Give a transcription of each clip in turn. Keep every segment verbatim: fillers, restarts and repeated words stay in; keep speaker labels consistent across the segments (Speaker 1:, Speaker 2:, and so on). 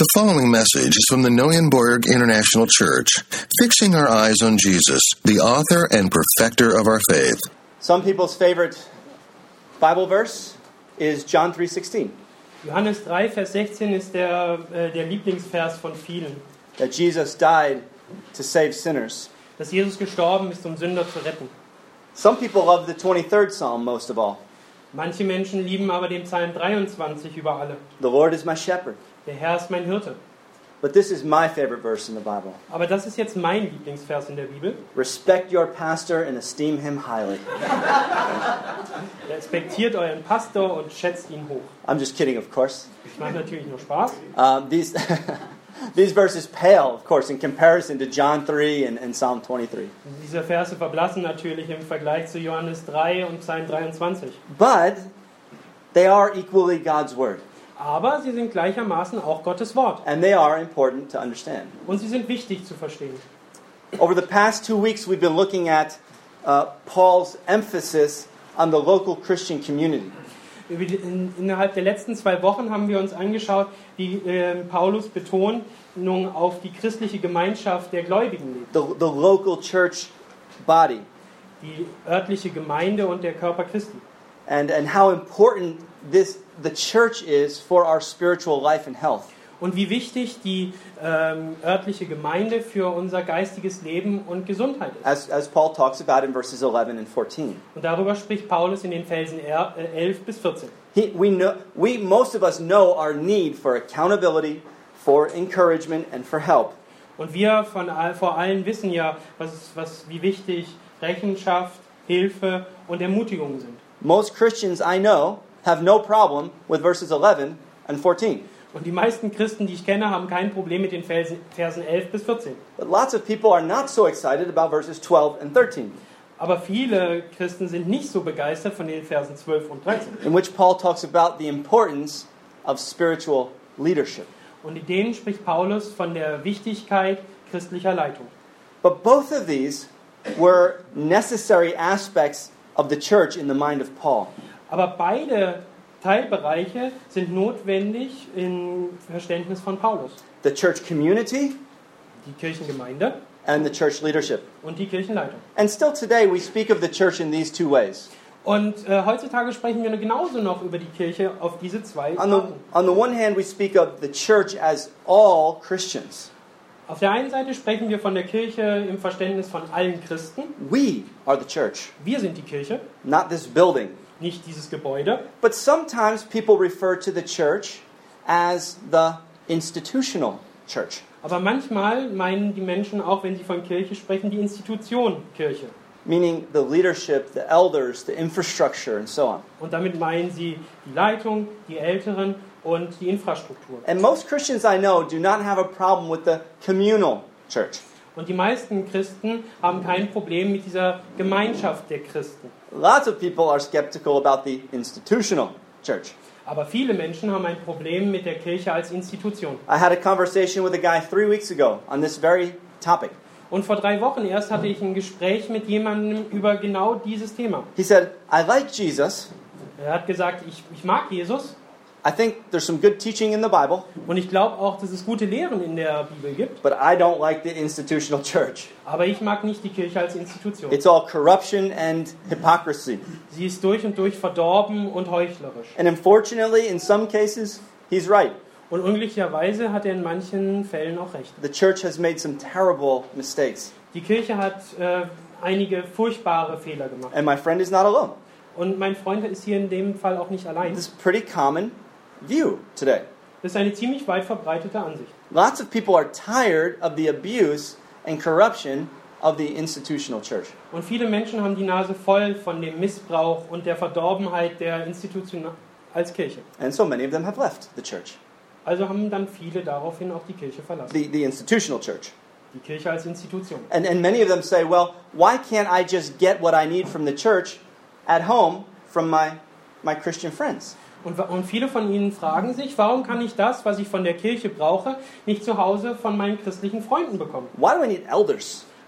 Speaker 1: The following message is from the Neuenborg International Church, fixing our eyes on Jesus, the author and perfecter of our faith.
Speaker 2: Some people's favorite Bible verse is John three sixteen.
Speaker 3: Johannes drei, Vers sechzehn ist der, äh, der Lieblingsvers von vielen.
Speaker 2: That Jesus died to save sinners.
Speaker 3: Dass Jesus gestorben ist, um Sünder zu retten.
Speaker 2: Some people love the twenty-third Psalm most of all.
Speaker 3: Manche Menschen lieben aber den Psalm dreiundzwanzig über alle.
Speaker 2: The Lord is my shepherd.
Speaker 3: Der Herr ist mein Hirte.
Speaker 2: But this is my favorite verse in the Bible.
Speaker 3: Aber das ist jetzt mein Lieblingsvers in der Bibel.
Speaker 2: Respect your pastor and esteem him highly.
Speaker 3: Respektiert euren Pastor und schätzt ihn hoch.
Speaker 2: I'm just kidding, of course.
Speaker 3: Ich mache natürlich nur Spaß.
Speaker 2: Um, these these verses pale, of course, in comparison to John three and, and Psalm twenty-three.
Speaker 3: Diese Verse verblassen natürlich im Vergleich zu Johannes drei und Psalm dreiundzwanzig.
Speaker 2: But they are equally God's word.
Speaker 3: Aber sie sind gleichermaßen auch Gottes Wort.
Speaker 2: And they are important to understand.
Speaker 3: Und sie sind wichtig zu verstehen.
Speaker 2: Over the past two weeks, we've been looking at uh, Paul's emphasis on the local Christian community.
Speaker 3: In, innerhalb der letzten zwei Wochen haben wir uns angeschaut, wie äh, Paulus Betonung auf die christliche Gemeinschaft der Gläubigen legt.
Speaker 2: The, the local church body.
Speaker 3: Die örtliche Gemeinde und der Körper Christi.
Speaker 2: And, and how important this the church is for our spiritual life and health.
Speaker 3: Und wie wichtig die ähm, örtliche Gemeinde für unser geistiges Leben und Gesundheit ist.
Speaker 2: As, as Paul talks about in verses eleven and fourteen.
Speaker 3: Und darüber spricht Paulus in den Versen elf bis vierzehn.
Speaker 2: He, we know, we, most of us know our need for accountability, for encouragement, and for help.
Speaker 3: Und wir von, vor allem wissen ja, was, was, wie wichtig Rechenschaft, Hilfe und Ermutigung sind.
Speaker 2: Most Christians I know have no problem with verses eleven and fourteen.
Speaker 3: Und die meisten Christen, die ich kenne, haben kein Problem mit den Versen, Versen elf bis vierzehn.
Speaker 2: But lots of people are not so excited about verses twelve and thirteen.
Speaker 3: Aber viele Christen sind nicht so begeistert von den Versen zwölf und dreizehn.
Speaker 2: In which Paul talks about the importance of spiritual leadership.
Speaker 3: Und in denen spricht Paulus von der Wichtigkeit christlicher Leitung.
Speaker 2: But both of these were necessary aspects of the church in the mind of Paul.
Speaker 3: Aber beide Teilbereiche sind notwendig im Verständnis von Paulus.
Speaker 2: The church community
Speaker 3: Die Kirchengemeinde
Speaker 2: and the church leadership.
Speaker 3: und die Kirchenleitung.
Speaker 2: And still today we speak of the church in these two ways.
Speaker 3: Und äh, heutzutage sprechen wir genauso noch über die Kirche auf diese zwei
Speaker 2: On the,
Speaker 3: Arten.
Speaker 2: on the one hand we speak of the church as all Christians.
Speaker 3: Auf der einen Seite sprechen wir von der Kirche im Verständnis von allen Christen.
Speaker 2: We are the church,
Speaker 3: Wir sind die Kirche,
Speaker 2: not this building.
Speaker 3: nicht dieses Gebäude.
Speaker 2: But sometimes people refer to the church as the institutional church.
Speaker 3: Aber manchmal meinen die Menschen auch, wenn sie von Kirche sprechen, die Institution Kirche.
Speaker 2: Meaning the leadership, the elders, the infrastructure, and so on.
Speaker 3: Und damit meinen sie die Leitung, die Älteren und die Infrastruktur.
Speaker 2: And most Christians I know do not have a problem with the communal church.
Speaker 3: Und die meisten Christen haben kein Problem mit dieser Gemeinschaft der Christen.
Speaker 2: Lots of people are skeptical about the institutional church.
Speaker 3: Aber viele Menschen haben ein Problem mit der Kirche als Institution.
Speaker 2: I had a conversation with a guy three weeks ago on this very topic.
Speaker 3: Und vor drei Wochen erst hatte ich ein Gespräch mit jemandem über genau dieses Thema.
Speaker 2: He said, I like Jesus.
Speaker 3: Er hat gesagt, ich, ich mag Jesus.
Speaker 2: I think there's some good teaching in the Bible.
Speaker 3: Und ich glaube auch, dass es gute Lehren in der Bibel gibt.
Speaker 2: But I don't like the institutional church.
Speaker 3: Aber ich mag nicht die Kirche als Institution.
Speaker 2: It's all corruption and hypocrisy.
Speaker 3: Sie ist durch und durch verdorben und heuchlerisch.
Speaker 2: And unfortunately, in some cases, he's right.
Speaker 3: Und unglücklicherweise hat er in manchen Fällen auch recht.
Speaker 2: The church has made some terrible mistakes.
Speaker 3: Die Kirche hat äh, einige furchtbare Fehler gemacht.
Speaker 2: And my friend is not alone.
Speaker 3: Und mein Freund ist hier in dem Fall auch nicht allein.
Speaker 2: This is a pretty common view today.
Speaker 3: Das ist eine ziemlich weit verbreitete Ansicht.
Speaker 2: Lots of people are tired of the abuse and corruption of the institutional church.
Speaker 3: Und viele Menschen haben die Nase voll von dem Missbrauch und der Verdorbenheit der Institution als Kirche.
Speaker 2: And so many of them have left the church.
Speaker 3: Also haben dann viele daraufhin auch die Kirche verlassen.
Speaker 2: The, the institutional church.
Speaker 3: Die Kirche als Institution.
Speaker 2: And, and many of them say, well, why can't I just get what I need from the church at home from my, my Christian friends?
Speaker 3: Und, und viele von ihnen fragen sich, warum kann ich das, was ich von der Kirche brauche, nicht zu Hause von meinen christlichen Freunden bekommen?
Speaker 2: Why do I need elders?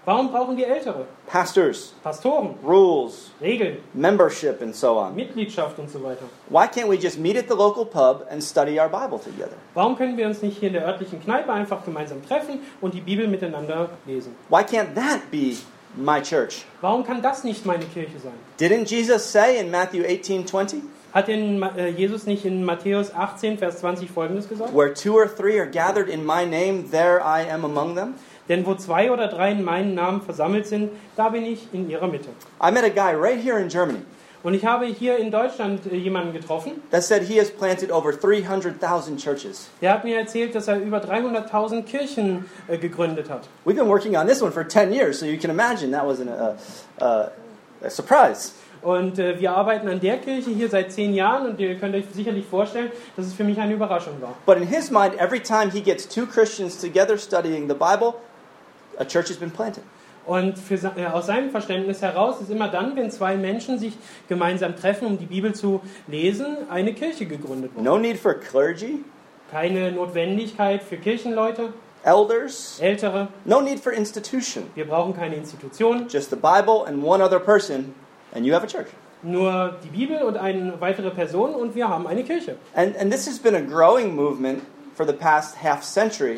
Speaker 3: Warum brauchen wir Ältere?
Speaker 2: Pastors,
Speaker 3: Pastoren,
Speaker 2: rules,
Speaker 3: Regeln,
Speaker 2: membership, and so on.
Speaker 3: Mitgliedschaft und so weiter.
Speaker 2: Why can't we just meet at the local pub and study our Bible together?
Speaker 3: Warum können wir uns nicht hier in der örtlichen Kneipe einfach gemeinsam treffen und die Bibel miteinander lesen?
Speaker 2: Why can't that be my church?
Speaker 3: Warum kann das nicht meine Kirche sein?
Speaker 2: Didn't Jesus say in Matthew eighteen twenty,
Speaker 3: Hat denn äh, Jesus nicht in Matthäus achtzehn, Vers zwanzig Folgendes gesagt?
Speaker 2: where two or three are gathered in my name, there I am among them?
Speaker 3: Denn wo zwei oder drei in meinen Namen versammelt sind, da bin ich in ihrer Mitte.
Speaker 2: I met a guy right here in Germany
Speaker 3: Und ich habe hier in Deutschland äh, jemanden getroffen,
Speaker 2: that said he has planted over three hundred thousand churches.
Speaker 3: der hat mir erzählt, dass er über dreihunderttausend Kirchen äh, gegründet hat.
Speaker 2: We've been working on this one for ten years, so you can imagine that wasn't a, a, a surprise.
Speaker 3: Und äh, wir arbeiten an der Kirche hier seit zehn Jahren und ihr könnt euch sicherlich vorstellen, dass es für mich eine Überraschung war.
Speaker 2: But in his mind, every time he gets two Christians together studying the Bible, a church has been planted.
Speaker 3: Und für, äh, aus seinem Verständnis heraus ist immer dann, wenn zwei Menschen sich gemeinsam treffen, um die Bibel zu lesen, eine Kirche gegründet worden.
Speaker 2: No need for clergy,
Speaker 3: Keine Notwendigkeit für Kirchenleute,
Speaker 2: elders,
Speaker 3: Ältere.
Speaker 2: no need for institution.
Speaker 3: Wir brauchen keine Institution,
Speaker 2: Just the Bible and one other person, and you have a church.
Speaker 3: nur die Bibel und eine weitere Person und wir haben eine Kirche.
Speaker 2: And, and this has been a growing movement for the past half century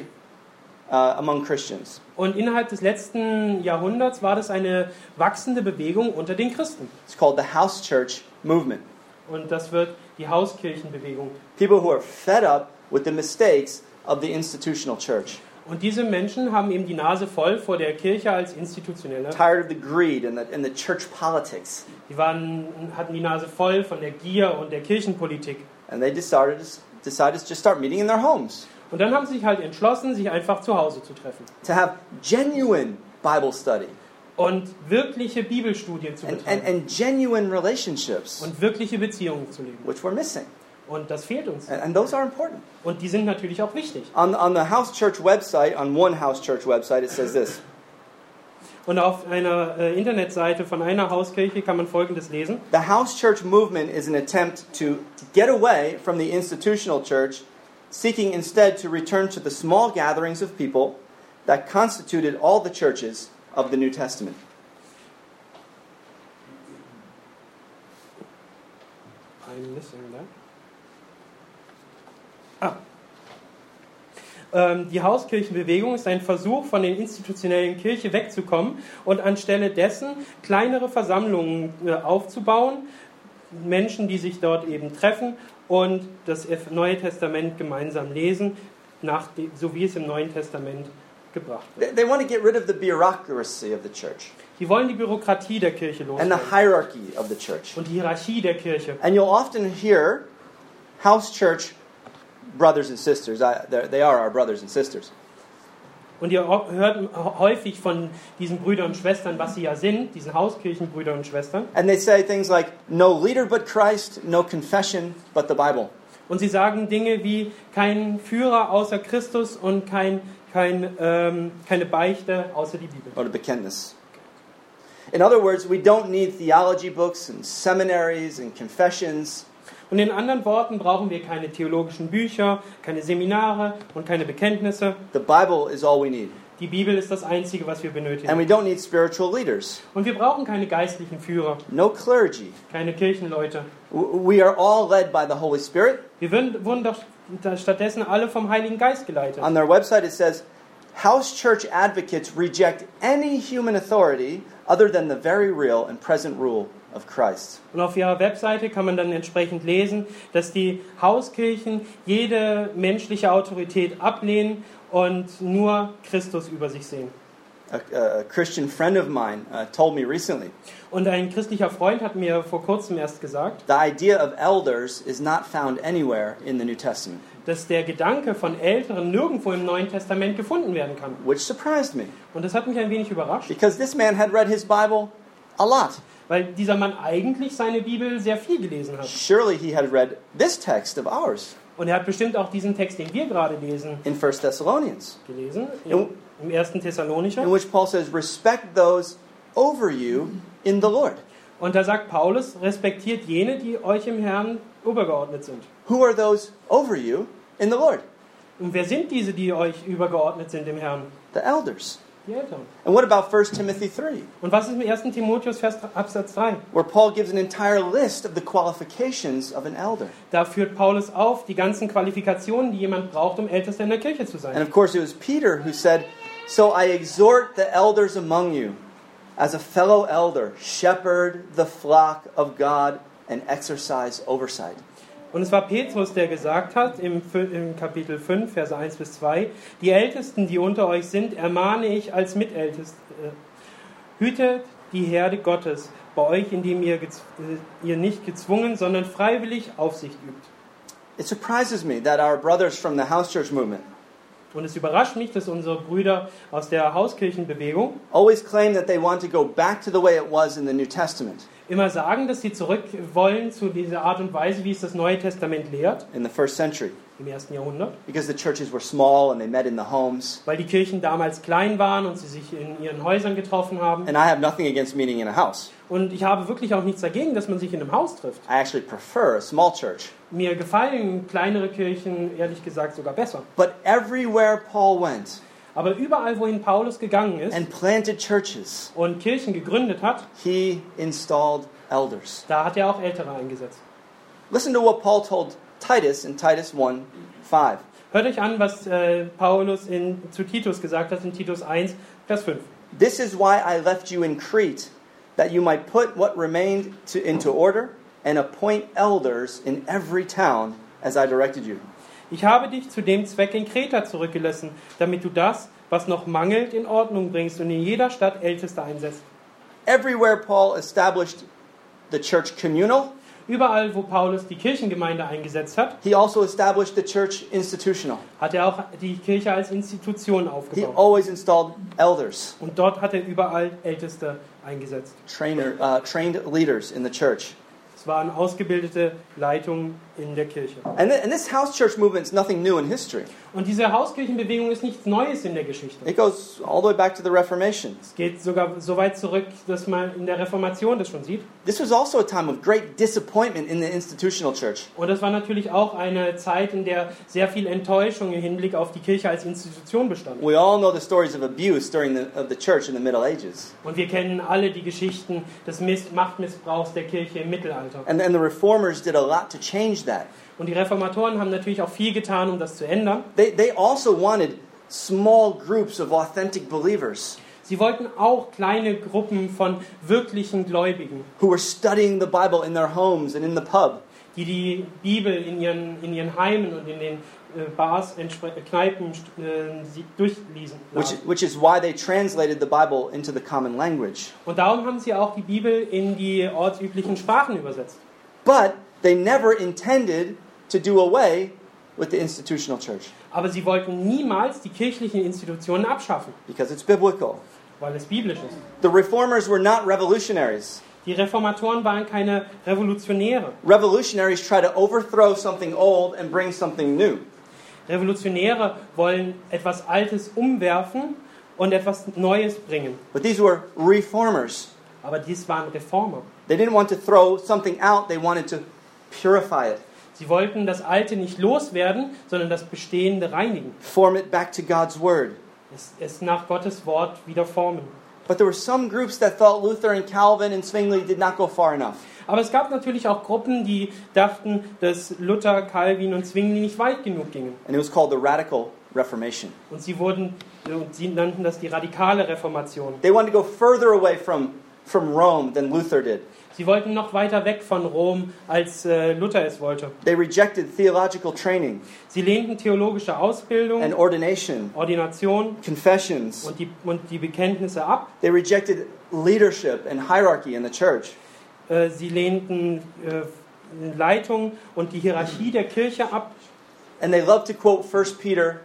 Speaker 2: uh, among Christians.
Speaker 3: Und innerhalb des letzten Jahrhunderts war das eine wachsende Bewegung unter den Christen.
Speaker 2: It's called the house church movement.
Speaker 3: Und das wird die Hauskirchenbewegung.
Speaker 2: People who are fed up with the mistakes of the institutional church.
Speaker 3: Und diese Menschen haben eben die Nase voll vor der Kirche als institutionelle.
Speaker 2: Tired of the greed and the, and the church politics.
Speaker 3: Die waren, hatten die Nase voll von der Gier und der Kirchenpolitik.
Speaker 2: And they decided, decided to just start meeting in their homes.
Speaker 3: Und dann haben sie sich halt entschlossen, sich einfach zu Hause zu treffen.
Speaker 2: To have genuine Bible study.
Speaker 3: Und wirkliche Bibelstudien zu
Speaker 2: And,
Speaker 3: betreiben.
Speaker 2: and, and genuine relationships,
Speaker 3: Und wirkliche Beziehungen zu leben.
Speaker 2: which we're missing.
Speaker 3: Und das fehlt uns.
Speaker 2: And, and those are important.
Speaker 3: Und die sind natürlich auch wichtig.
Speaker 2: On, on the house church website, on one house church website, it says this.
Speaker 3: Und auf einer äh, Internetseite von einer Hauskirche kann man Folgendes lesen.
Speaker 2: The house church movement is an attempt to get away from the institutional church, seeking instead to return to the small gatherings of people that constituted all the churches of the New Testament.
Speaker 3: I'm missing that. Ah. Ähm, die Hauskirchenbewegung ist ein Versuch, von der institutionellen Kirche wegzukommen und anstelle dessen kleinere Versammlungen äh, aufzubauen, Menschen, die sich dort eben treffen und das Neue Testament gemeinsam lesen, nach de- so wie es im Neuen Testament gebracht wird.
Speaker 2: They, they want to get rid of the bureaucracy of the church
Speaker 3: Die wollen die Bürokratie der Kirche
Speaker 2: and
Speaker 3: loswerden
Speaker 2: the hierarchy of the church.
Speaker 3: und die Hierarchie der Kirche.
Speaker 2: And you'll often hear house church brothers and sisters. I, they're- they are our brothers and sisters.
Speaker 3: Und ihr hört häufig von diesen Brüdern und Schwestern, was sie ja sind, diesen Hauskirchenbrüdern und Schwestern.
Speaker 2: And they say things like, no leader but Christ, no confession but the Bible.
Speaker 3: Und sie sagen Dinge wie kein Führer außer Christus und kein, kein, ähm, keine Beichte außer die Bibel.
Speaker 2: Or the Bekenntnis. In other words, we don't need theology books and seminaries and confessions.
Speaker 3: Und in anderen Worten brauchen wir keine theologischen Bücher, keine Seminare und keine Bekenntnisse.
Speaker 2: The Bible is all we need.
Speaker 3: Die Bibel ist das Einzige, was wir
Speaker 2: And
Speaker 3: benötigen.
Speaker 2: we don't need spiritual leaders.
Speaker 3: Und wir brauchen keine geistlichen Führer,
Speaker 2: No clergy.
Speaker 3: keine Kirchenleute.
Speaker 2: W- We are all led by the Holy Spirit.
Speaker 3: Wir würden- wurden doch stattdessen alle vom Heiligen Geist geleitet.
Speaker 2: On their website it says, house church advocates reject any human authority other than the very real and present rule of Christ.
Speaker 3: Und auf ihrer Webseite kann man dann entsprechend lesen, dass die Hauskirchen jede menschliche Autorität ablehnen und nur Christus über sich sehen.
Speaker 2: A, a Christian friend of mine uh, told me recently,
Speaker 3: Und ein christlicher Freund hat mir vor kurzem erst gesagt,
Speaker 2: the idea of elders is not found anywhere in the New Testament,
Speaker 3: dass der Gedanke von Älteren nirgendwo im Neuen Testament gefunden werden kann.
Speaker 2: which surprised me
Speaker 3: Und das hat mich ein wenig überrascht,
Speaker 2: because this man had read his Bible a lot.
Speaker 3: weil dieser Mann eigentlich seine Bibel sehr viel gelesen hat.
Speaker 2: Surely he had read this text of ours
Speaker 3: Und er hat bestimmt auch diesen Text, den wir gerade lesen,
Speaker 2: in First Thessalonians,
Speaker 3: gelesen, im, im ersten Thessalonicher.
Speaker 2: in which Paul says, respect those over you in the Lord.
Speaker 3: Und da sagt Paulus, respektiert jene, die euch im Herrn übergeordnet sind.
Speaker 2: Who are those over you in the Lord?
Speaker 3: Und wer sind diese, die euch übergeordnet sind im Herrn?
Speaker 2: The elders.
Speaker 3: die Älteren.
Speaker 2: And what about First Timothy three,
Speaker 3: Und was ist im ersten Timotheus Vers, Absatz drei?
Speaker 2: where Paul gives an entire list of the qualifications of an elder?
Speaker 3: Da führt Paulus auf die ganzen Qualifikationen, die jemand braucht, um Ältester in der Kirche zu sein.
Speaker 2: And of course, it was Peter who said, "So I exhort the elders among you, as a fellow elder, shepherd the flock of God and exercise oversight."
Speaker 3: Und es war Petrus, der gesagt hat, im, im Kapitel fünf, Verse eins bis zwei, die Ältesten, die unter euch sind, ermahne ich als Mitältest, äh, hütet die Herde Gottes bei euch, indem ihr, gez- äh, ihr nicht gezwungen, sondern freiwillig Aufsicht übt.
Speaker 2: It surprises me that our brothers from the house church movement
Speaker 3: Und es überrascht mich, dass unsere Brüder aus der Hauskirchenbewegung
Speaker 2: always claim that they want to go back to the way it was in the New Testament,
Speaker 3: immer sagen, dass sie zurück wollen zu dieser Art und Weise, wie es das Neue Testament lehrt,
Speaker 2: in the first century,
Speaker 3: im ersten Jahrhundert.
Speaker 2: because the churches were small and they met in the homes.
Speaker 3: Weil die Kirchen damals klein waren und sie sich in ihren Häusern getroffen haben.
Speaker 2: And I have nothing against meeting in a house.
Speaker 3: Und ich habe wirklich auch nichts dagegen, dass man sich in einem Haus trifft.
Speaker 2: I actually prefer a small church.
Speaker 3: Mir gefallen kleinere Kirchen, ehrlich gesagt, sogar besser.
Speaker 2: But everywhere Paul went
Speaker 3: Aber überall, wohin Paulus gegangen ist
Speaker 2: and planted churches,
Speaker 3: und Kirchen gegründet hat,
Speaker 2: he installed elders.
Speaker 3: da hat er auch Ältere eingesetzt.
Speaker 2: Listen to what Paul told Titus in Titus one five.
Speaker 3: Hört euch an, was äh, Paulus in, zu Titus gesagt hat in Titus eins, Vers fünf.
Speaker 2: This is why I left you in Crete, that you might put what remained to, into order and appoint elders in every town as I directed you.
Speaker 3: Ich habe dich zu dem Zweck in Kreta zurückgelassen, damit du das, was noch mangelt, in Ordnung bringst und in jeder Stadt Älteste einsetzt.
Speaker 2: Everywhere Paul established the church communal,
Speaker 3: Überall, wo Paulus die Kirchengemeinde eingesetzt hat,
Speaker 2: he also established the church institutional.
Speaker 3: hat er auch die Kirche als Institution
Speaker 2: He
Speaker 3: aufgebaut.
Speaker 2: always installed elders,
Speaker 3: Und dort hat er überall Älteste eingesetzt.
Speaker 2: trainer, uh, trained leaders in the church.
Speaker 3: Es waren ausgebildete Leitungen in der Kirche.
Speaker 2: And, th- and this house church movement is nothing new in history.
Speaker 3: Und diese Hauskirchenbewegung ist nichts Neues in der Geschichte.
Speaker 2: It goes all the way back to the Reformation.
Speaker 3: Es geht sogar so weit zurück, dass man in der Reformation das schon sieht.
Speaker 2: This was also a time of great disappointment in the institutional church.
Speaker 3: Und das war natürlich auch eine Zeit, in der sehr viel Enttäuschung im Hinblick auf die Kirche als Institution bestand.
Speaker 2: We all know the stories of abuse during the, of the church in the Middle Ages.
Speaker 3: Und wir kennen alle die Geschichten des Miss- Machtmissbrauchs der Kirche im Mittelalter.
Speaker 2: And, and the reformers did a lot to change that.
Speaker 3: Und die Reformatoren haben natürlich auch viel getan, um das zu ändern.
Speaker 2: They, they also wanted small groups of authentic believers
Speaker 3: Sie wollten auch kleine Gruppen von wirklichen Gläubigen,
Speaker 2: who were studying the Bible in their homes and in the pub.
Speaker 3: die die Bibel in ihren, in ihren Heimen und in den äh, Bars, entspre- äh, Kneipen äh, sie durchlesen.
Speaker 2: Which, which is why they translated the Bible into the common language.
Speaker 3: Und darum haben sie auch die Bibel in die ortsüblichen Sprachen übersetzt.
Speaker 2: But they never intended to do away with the institutional church
Speaker 3: Aber sie wollten niemals die kirchlichen Institutionen abschaffen,
Speaker 2: because it's biblical.
Speaker 3: weil es biblisch ist.
Speaker 2: The reformers were not revolutionaries.
Speaker 3: Die Reformatoren waren keine Revolutionäre.
Speaker 2: Revolutionaries try to overthrow something old and bring something new.
Speaker 3: Revolutionäre wollen etwas Altes umwerfen und etwas Neues bringen.
Speaker 2: But these were reformers.
Speaker 3: Aber dies waren Reformer.
Speaker 2: They didn't want to throw something out, they wanted to purify it,
Speaker 3: Sie wollten das Alte nicht loswerden, sondern das Bestehende reinigen.
Speaker 2: form it back to God's word.
Speaker 3: Es, es nach Gottes Wort wieder formen.
Speaker 2: But there were some groups that thought Luther and Calvin and Zwingli did not go far enough.
Speaker 3: Aber es gab natürlich auch Gruppen, die dachten, dass Luther, Calvin und Zwingli nicht weit genug gingen.
Speaker 2: And it was called the Radical Reformation.
Speaker 3: Und sie wurden, und sie nannten das die radikale Reformation.
Speaker 2: They wanted to go further away from, from Rome than Luther did.
Speaker 3: Sie wollten noch weiter weg von Rom, als äh, Luther es wollte.
Speaker 2: They rejected theological training
Speaker 3: Sie lehnten theologische Ausbildung,
Speaker 2: and ordination,
Speaker 3: Ordination
Speaker 2: confessions.
Speaker 3: und die, und die Bekenntnisse ab.
Speaker 2: They rejected leadership and hierarchy in the church.
Speaker 3: Äh, Sie lehnten äh, Leitung und die Hierarchie der Kirche ab.
Speaker 2: And they love to quote First Peter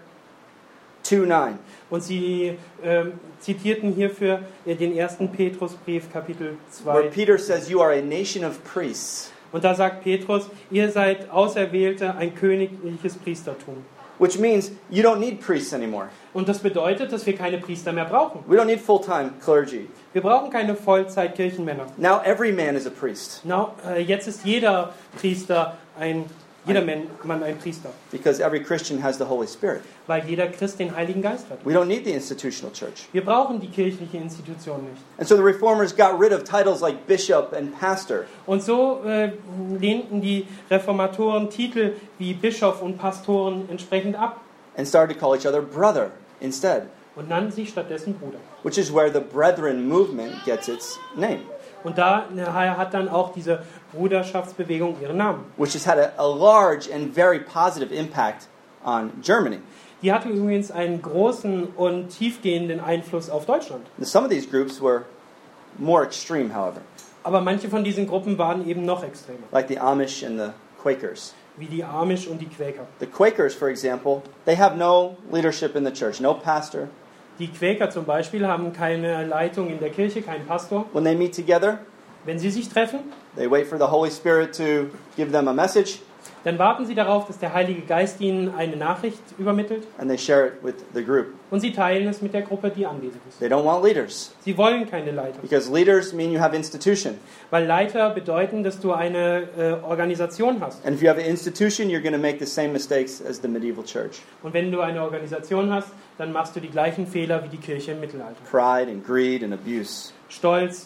Speaker 2: two nine.
Speaker 3: Und sie äh, zitierten hierfür äh, den ersten Petrusbrief, Kapitel
Speaker 2: Where
Speaker 3: zwei.
Speaker 2: Peter says, "You are a nation of priests,"
Speaker 3: Und da sagt Petrus, ihr seid Auserwählte, ein königliches Priestertum.
Speaker 2: which means you don't need priests anymore.
Speaker 3: Und das bedeutet, dass wir keine Priester mehr brauchen.
Speaker 2: We don't need full-time clergy.
Speaker 3: Wir brauchen keine Vollzeit-Kirchenmänner.
Speaker 2: Now every man is a priest.
Speaker 3: Na, äh, jetzt ist jeder Priester ein Jeder Mann ein Priester.
Speaker 2: Because every Christian has the Holy Spirit.
Speaker 3: Weil jeder Christ den Heiligen Geist hat.
Speaker 2: We don't need the institutional church.
Speaker 3: Wir brauchen die kirchliche Institution nicht.
Speaker 2: And so the reformers got rid of titles like bishop and pastor.
Speaker 3: Und so äh, lehnten die Reformatoren Titel wie Bischof und Pastoren entsprechend ab.
Speaker 2: And started to call each other brother instead.
Speaker 3: Und nannten sich stattdessen Bruder.
Speaker 2: Which is where the Brethren movement gets its name.
Speaker 3: Und daher hat dann auch diese Bruderschaftsbewegung ihren Namen.
Speaker 2: Which has had a, a large and very positive impact on Germany.
Speaker 3: Die hatte übrigens einen großen und tiefgehenden Einfluss auf Deutschland.
Speaker 2: Some of these groups were more extreme, however.
Speaker 3: Aber manche von diesen Gruppen waren eben noch extremer.
Speaker 2: Like the Amish and the Quakers.
Speaker 3: Wie die Amish und die Quäker.
Speaker 2: The Quakers, for example, they have no leadership in the church, no pastor.
Speaker 3: Die Quäker zum Beispiel haben keine Leitung in der Kirche, keinen Pastor.
Speaker 2: When they meet together,
Speaker 3: wenn sie sich treffen,
Speaker 2: they wait for the Holy Spirit to give them a message.
Speaker 3: Dann warten sie darauf, dass der Heilige Geist ihnen eine Nachricht übermittelt.
Speaker 2: And they share it with the group.
Speaker 3: Und sie teilen es mit der Gruppe, die anwesend ist.
Speaker 2: They don't want leaders.
Speaker 3: Sie wollen keine Leiter.
Speaker 2: Because leaders mean you have institution.
Speaker 3: Weil Leiter bedeuten, dass du eine äh, Organisation hast.
Speaker 2: And if you have an institution, you're going to make the same mistakes as the medieval church.
Speaker 3: Und wenn du eine Organisation hast, dann machst du die gleichen Fehler wie die Kirche im Mittelalter.
Speaker 2: Pride and greed and abuse.
Speaker 3: Stolz,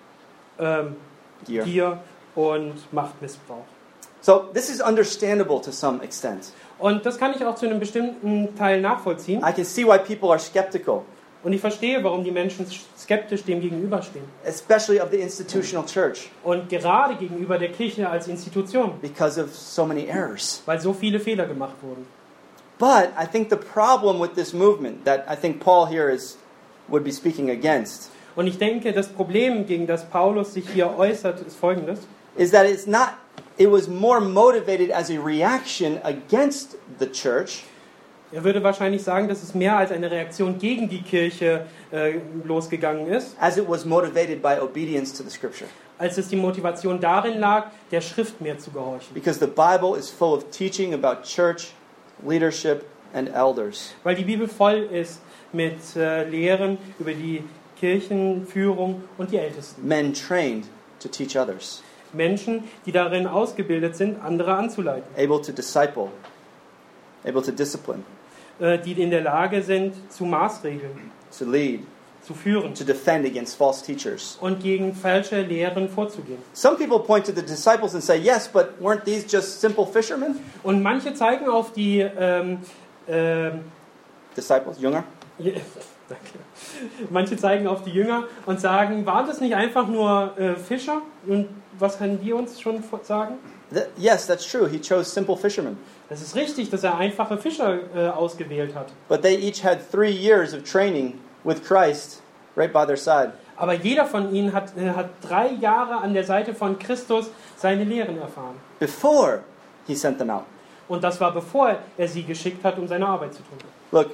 Speaker 3: ähm,
Speaker 2: Gier.
Speaker 3: Gier und Machtmissbrauch.
Speaker 2: So this is understandable to some extent.
Speaker 3: Und das kann ich auch zu einem bestimmten Teil nachvollziehen.
Speaker 2: I can see why people are skeptical.
Speaker 3: Und ich verstehe, warum die Menschen skeptisch dem gegenüberstehen.
Speaker 2: Especially of the institutional church.
Speaker 3: Und gerade gegenüber der Kirche als Institution.
Speaker 2: Because of so many errors.
Speaker 3: Weil so viele Fehler gemacht wurden.
Speaker 2: But I think the problem with this movement that I think Paul here is would be speaking against.
Speaker 3: Und ich denke, das Problem, gegen das Paulus sich hier äußert, ist folgendes.
Speaker 2: Is that it's not it was more motivated as a reaction against the church.
Speaker 3: Er würde wahrscheinlich sagen, dass es mehr als eine Reaktion gegen die Kirche äh, losgegangen ist.
Speaker 2: As it was motivated by obedience to the scripture.
Speaker 3: Als es die Motivation darin lag, der Schrift mehr zu gehorchen.
Speaker 2: Because the Bible is full of teaching about church, leadership and elders.
Speaker 3: Weil die Bibel voll ist mit äh, Lehren über die Kirchenführung und die Ältesten.
Speaker 2: Men trained to teach others.
Speaker 3: Menschen, die darin ausgebildet sind, andere anzuleiten.
Speaker 2: Able to disciple. Able to discipline.
Speaker 3: Äh, die in der Lage sind, zu maßregeln.
Speaker 2: To lead.
Speaker 3: Zu führen.
Speaker 2: To defend against false teachers.
Speaker 3: Und gegen falsche Lehren vorzugehen.
Speaker 2: Some people point to the disciples and say, yes, but weren't these just simple fishermen?
Speaker 3: Und manche zeigen auf die ähm, ähm,
Speaker 2: Disciples, Jünger?
Speaker 3: Ja, danke. Manche zeigen auf die Jünger und sagen, waren das nicht einfach nur äh, Fischer? Und was können die uns schon sagen?
Speaker 2: The, yes, that's true. He chose simple fishermen.
Speaker 3: Es ist richtig, dass er einfache Fischer äh, ausgewählt hat.
Speaker 2: But they each had three years of training with Christ right by their side.
Speaker 3: Aber jeder von ihnen hat, äh, hat drei Jahre an der Seite von Christus seine Lehren erfahren.
Speaker 2: Before he sent them out.
Speaker 3: Und das war bevor er sie geschickt hat, um seine Arbeit zu tun.
Speaker 2: Look,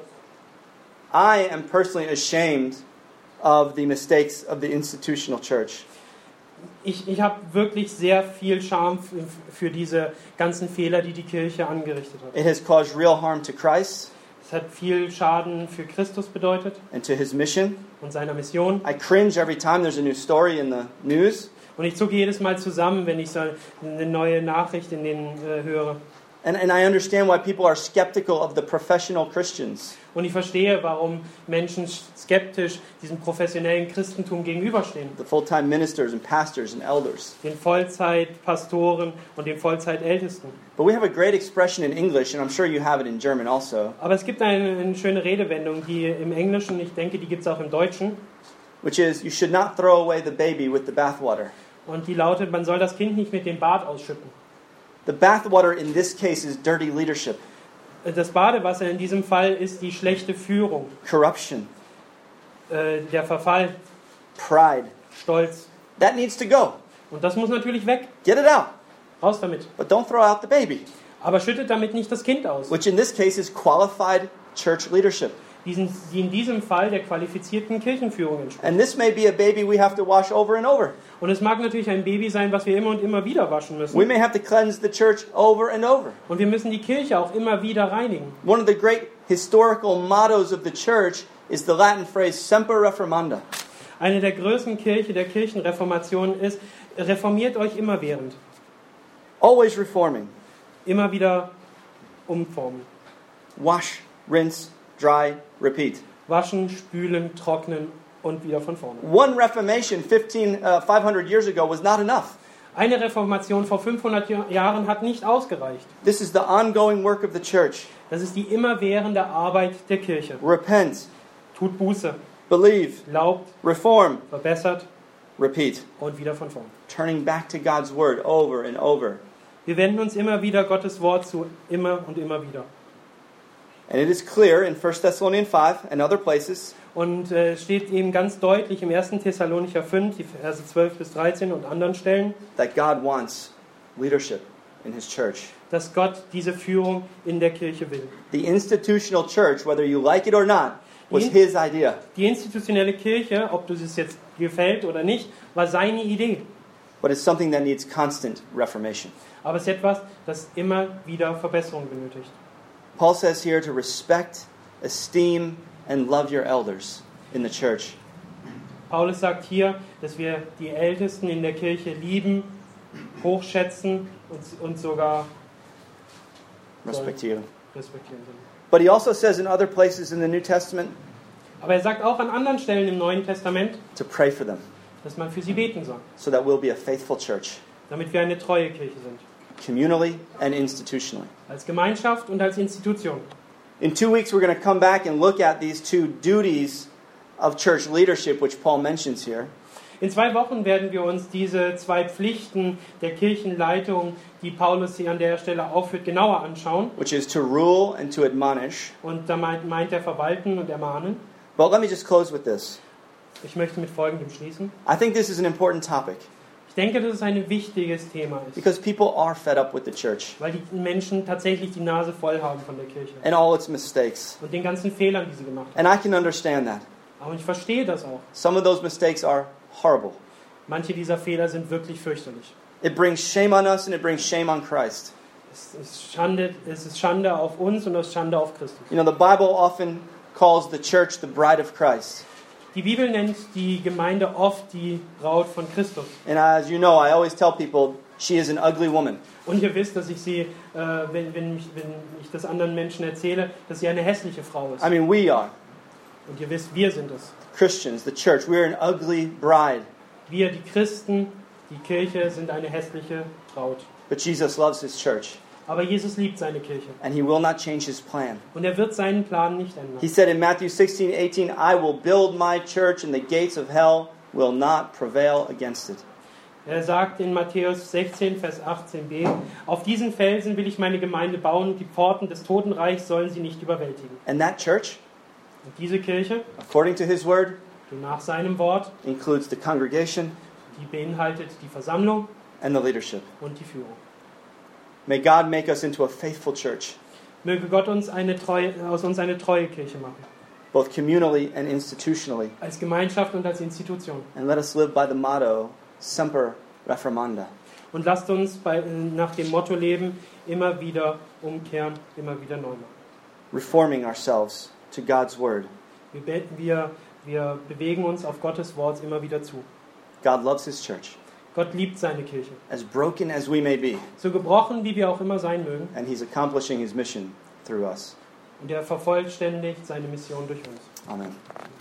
Speaker 2: I am personally ashamed of the mistakes of the institutional church.
Speaker 3: Ich, ich habe wirklich sehr viel Scham für, für diese ganzen Fehler, die die Kirche angerichtet hat.
Speaker 2: It has caused real harm to Christ.
Speaker 3: Es hat viel Schaden für Christus bedeutet
Speaker 2: and to his mission.
Speaker 3: Und seiner Mission.
Speaker 2: I cringe every time there's a new story in the news.
Speaker 3: Und ich zucke jedes Mal zusammen, wenn ich so eine neue Nachricht in den äh, höre.
Speaker 2: And, and I understand why people are skeptical of the professional Christians.
Speaker 3: Und ich verstehe, warum Menschen skeptisch diesem professionellen Christentum gegenüberstehen.
Speaker 2: The full-time ministers and pastors and elders.
Speaker 3: Den Vollzeitpastoren und den Vollzeitältesten.
Speaker 2: But we have a great expression in English, and I'm sure you have it in German also.
Speaker 3: Aber es gibt eine, eine schöne Redewendung, die im Englischen, ich denke, die gibt es auch im Deutschen.
Speaker 2: Which is, you should not throw away the baby with the bathwater.
Speaker 3: Und die lautet, man soll das Kind nicht mit dem Bad ausschütten.
Speaker 2: The bathwater in this case is dirty leadership.
Speaker 3: Das Badewasser in diesem Fall ist die schlechte Führung.
Speaker 2: Corruption.
Speaker 3: Äh, der Verfall.
Speaker 2: Pride.
Speaker 3: Stolz.
Speaker 2: That needs to go.
Speaker 3: Und das muss natürlich weg.
Speaker 2: Get it out.
Speaker 3: Raus damit.
Speaker 2: But don't throw out the baby.
Speaker 3: Aber schüttet damit nicht das Kind aus.
Speaker 2: Which in this case is qualified church leadership.
Speaker 3: Diesen, die in diesem Fall der qualifizierten Kirchenführung entspricht.
Speaker 2: And this may be a baby we have to wash over and over.
Speaker 3: Und es mag natürlich ein Baby sein, was wir immer und immer wieder waschen müssen.
Speaker 2: We may have to cleanse the church over and over.
Speaker 3: Und wir müssen die Kirche auch immer wieder reinigen.
Speaker 2: One of the great historical mottos of the church is the Latin phrase semper reformanda.
Speaker 3: Eine der größten Kirche der Kirchenreformation ist, reformiert euch immerwährend.
Speaker 2: Always reforming.
Speaker 3: immer wieder umformen.
Speaker 2: Wash, rinse, dry, repeat.
Speaker 3: Waschen, spülen, trocknen und wieder von vorne.
Speaker 2: One Reformation fifteen, uh, five hundred years ago was not enough.
Speaker 3: Eine Reformation vor fünfhundert Jahren hat nicht ausgereicht.
Speaker 2: This is the ongoing work of the church.
Speaker 3: Das ist die immerwährende Arbeit der Kirche.
Speaker 2: Repent,
Speaker 3: Tut Buße,
Speaker 2: believe,
Speaker 3: glaubt,
Speaker 2: reform,
Speaker 3: verbessert
Speaker 2: repeat.
Speaker 3: und wieder von vorne.
Speaker 2: Turning back to God's word over and over.
Speaker 3: Wir wenden uns immer wieder Gottes Wort zu, immer und immer wieder.
Speaker 2: And it is clear in First Thessalonians five and other places
Speaker 3: Und es äh, steht eben ganz deutlich im ersten Thessalonicher fünf, die Verse zwölf bis dreizehn und anderen Stellen,
Speaker 2: that God wants leadership in His church.
Speaker 3: dass Gott diese Führung in der Kirche will.
Speaker 2: The institutional church, whether you like it or not, was
Speaker 3: Die-
Speaker 2: His idea.
Speaker 3: Die institutionelle Kirche, ob du es jetzt gefällt oder nicht, war seine Idee.
Speaker 2: But it's something that needs constant reformation.
Speaker 3: Aber es ist etwas, das immer wieder Verbesserung benötigt.
Speaker 2: Paul says here to respect, esteem, and love your elders in the church.
Speaker 3: Paulus sagt hier, dass wir die Ältesten in der Kirche lieben, hochschätzen und, und sogar
Speaker 2: Respektieren.
Speaker 3: respektieren sollen.
Speaker 2: But he also says in other places in the New Testament
Speaker 3: Aber er sagt auch an anderen Stellen im Neuen Testament,
Speaker 2: to pray for them
Speaker 3: dass man für sie beten soll,
Speaker 2: so that we'll be a faithful church,
Speaker 3: damit wir eine treue Kirche sind.
Speaker 2: communally and institutionally.
Speaker 3: Als Gemeinschaft und als Institution.
Speaker 2: In two weeks, we're going to come back and look at these two duties of church leadership, which Paul mentions here.
Speaker 3: In zwei Wochen werden wir uns diese zwei Pflichten der Kirchenleitung, die Paulus hier an der Stelle aufführt, genauer anschauen.
Speaker 2: Which is to rule and to admonish.
Speaker 3: Und da meint, meint er verwalten und ermahnen.
Speaker 2: But let me just close with this.
Speaker 3: Ich möchte mit Folgendem schließen.
Speaker 2: I think this is an important topic
Speaker 3: Ich denke, dass es ein wichtiges Thema ist,
Speaker 2: because people are fed up with the church
Speaker 3: weil die Menschen tatsächlich die Nase voll haben von der Kirche
Speaker 2: and all its mistakes.
Speaker 3: und den ganzen Fehlern, die sie gemacht haben.
Speaker 2: And I can understand that.
Speaker 3: Aber ich verstehe das auch.
Speaker 2: Some of those mistakes are horrible.
Speaker 3: Manche dieser Fehler sind wirklich fürchterlich.
Speaker 2: It brings shame on us and it brings shame on Christ.
Speaker 3: Es ist Schande, es ist Schande auf uns und es ist Schande auf Christus.
Speaker 2: You know, the Bible often calls the church the bride of Christ.
Speaker 3: Die Bibel nennt die Gemeinde oft die Braut von Christus.
Speaker 2: And as you know, I always tell people she is an ugly woman.
Speaker 3: Und ihr wisst, dass ich sie, äh, wenn, wenn, ich, wenn ich das anderen Menschen erzähle, dass sie eine hässliche Frau ist.
Speaker 2: I mean, we are
Speaker 3: Und ihr wisst, wir sind es.
Speaker 2: Christians, the church. We're an ugly bride.
Speaker 3: Wir, die Christen, die Kirche, sind eine hässliche Braut.
Speaker 2: But Jesus loves His church
Speaker 3: Aber Jesus liebt seine Kirche.
Speaker 2: and He will not change His plan.
Speaker 3: Und er wird seinen Plan nicht
Speaker 2: He
Speaker 3: ändern.
Speaker 2: said in Matthew sixteen eighteen, I will build my church and the gates of hell will not prevail against it.
Speaker 3: Er sagt in Matthäus sechzehn, Vers achtzehn b, auf diesen Felsen will ich meine Gemeinde bauen, die Pforten des Totenreichs sollen sie nicht überwältigen.
Speaker 2: And that church,
Speaker 3: Und diese Kirche,
Speaker 2: according to His word,
Speaker 3: die nach seinem Wort,
Speaker 2: includes the congregation
Speaker 3: die beinhaltet die Versammlung
Speaker 2: and the leadership.
Speaker 3: und die Führung.
Speaker 2: May God make us into a faithful church,
Speaker 3: Möge Gott uns eine treue, aus uns eine treue Kirche machen,
Speaker 2: both communally and institutionally.
Speaker 3: als Gemeinschaft und als Institution.
Speaker 2: And let us live by the motto, Semper Reformanda.
Speaker 3: Und lasst uns bei, nach dem Motto leben, immer wieder umkehren, immer wieder neu machen.
Speaker 2: Reforming ourselves to God's word.
Speaker 3: Wir, be- wir, wir bewegen uns auf Gottes Wort immer wieder zu.
Speaker 2: God loves His church,
Speaker 3: Gott liebt seine Kirche.
Speaker 2: as broken as we may be,
Speaker 3: So gebrochen, wie wir auch immer sein mögen.
Speaker 2: and He's accomplishing His mission through us.
Speaker 3: Und er vervollständigt seine Mission durch uns.
Speaker 2: Amen.